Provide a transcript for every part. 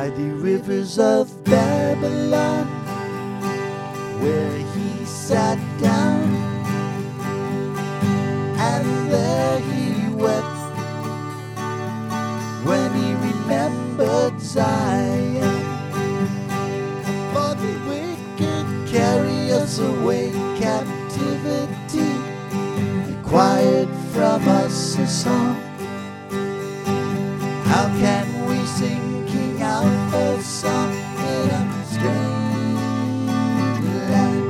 by the rivers of Babylon, where he sat down, and there he wept when he remembered Zion. For the wicked carry us away captivity, required from us a song. How can we sing King Alpha's song in a strange land?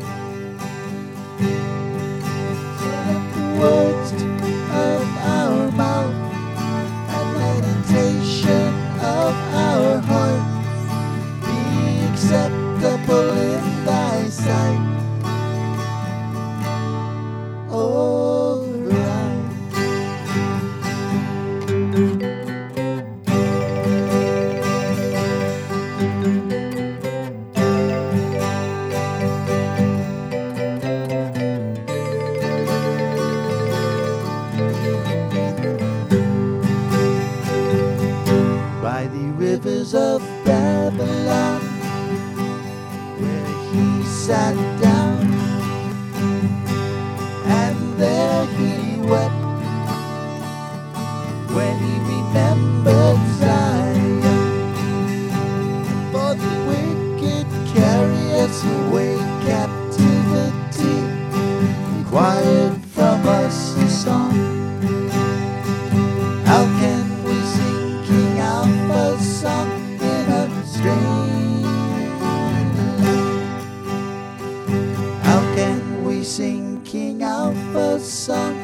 So let the words of our mouth and meditation of our heart be acceptable in thy sight, O Lord. By the rivers of Babylon, where he sat down, and there he wept when he remembered Zion. For the wicked carry us away captivity, required from us a song. How can we sing King Alpha's song in a strange land? How can we sing King Alpha's song